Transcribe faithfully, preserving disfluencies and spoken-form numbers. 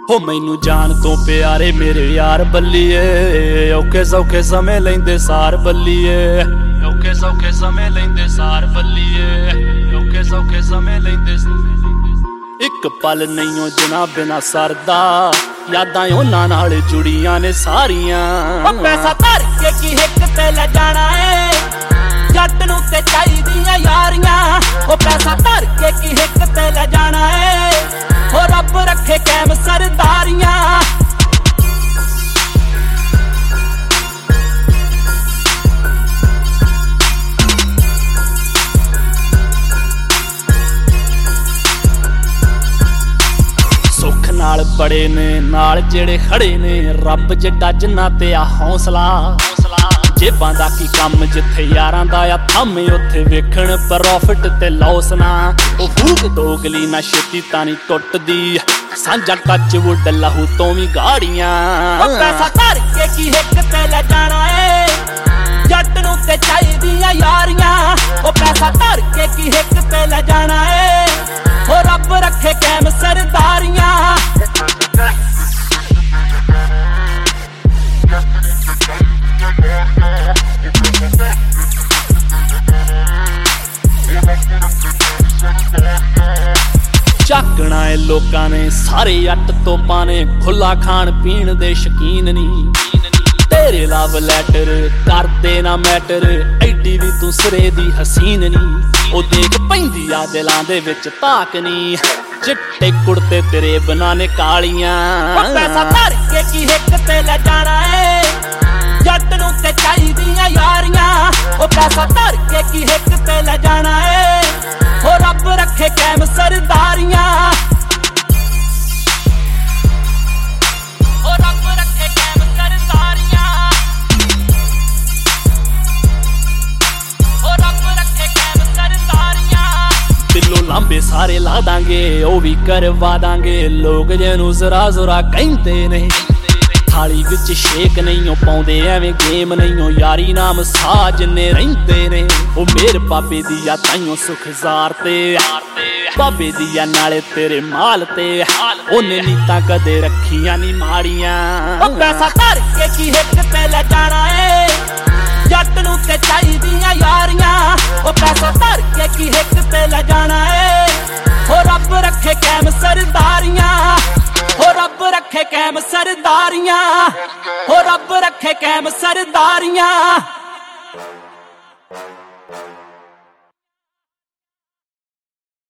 हो मैनू जान तो प्यारे मेरे यार बल्लीए, औखे सौखे समय लेंदे सार बल्लीए, औखे सौखे समय लेंदे सार बल्लीए, औखे सौखे समय लेंदे। एक पल नहीं हो जना बिना सरदा, यादां उन्हां नाल जुड़ियां ने सारियां। पैसा धर के की हिक ते ले जाना है, जट नूं ते चाहीदियां यारियां। ओ पैसा धर के की हिक ते ले जाना है, हो रब रखे कैम सरदारियां। सुख नाल बड़े ने नाल जेड़े खड़े ने, रब जिड्डा जिन्ना ते आ हौसला। जेबां दा की कम जिथे यारां दा आ थम, उत्थे वेखण प्रॉफिट ते लॉस ना। ओ फूक दोगली ना छेती तानी टुटदी, सांझा टच वुड लहू तो भी गाड़ियां। पैसा धर के की हिक ते ले जाना है, जट नूं ते चाहीदियां यारियां। ओ पैसा धर के की हिक ते ले जाना है, हो रब रखे कैम सरदारियां। झाकना है लोकां ने सारे अट तोपां ने, खुला खाण पीण दे शकीन नी। तेरे लव लैटर करदे ना मैटर, एडी भी तू सिरे दी हसीन नी। ओ देख पैंदी आ दिलां दे विच ताक नी, चिट्टे कुड़ते तेरे बनाने कालियां। पैसा धर के की हिक ते ले जाना है, जट नूं ते चाहीदियां यारियां। ओ पैसा धर के की हिक ते ले जाना है, हो रब रखे कैम सरदारियां। हो रब रखे कैम सरदारियां, हो रब रखे कैम सरदारियां। दिलों लांबे सारे ला दांगे, ओ भी करवा दांगे, लोग जेनू जरा जरा कहंदे ने। थाली विच शेक नहीं हो पाउंदे, एवें गेम नहीं हो यारी नाम साज ने रहिंदे ने। ओ मेर बाबे दिया ताइयों सुख जार ते, बाबे दिया नाले तेरे माल ते, ओने नीतां कदे रखियां नी माड़ियां। पैसा धर के की हिक ते ले जाना है, जट नूं ते चाहीदियां यारियां। ओ पैसा धर के की हिक ते ले जाना है, हो रब रखे कैम सरदारियां। हो रब रखे कैम सरदारियां, हो रब रखे कैम सरदारियां।